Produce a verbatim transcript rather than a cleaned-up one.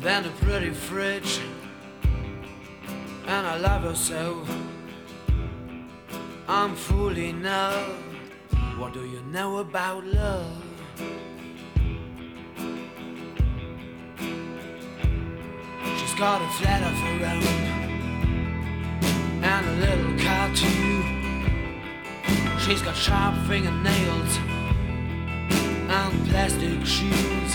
than a pretty fridge, and I love her so. I'm fully in love. What do you know about love? She's got a flat of her own and a little car too. She's got sharp fingernails and plastic shoes.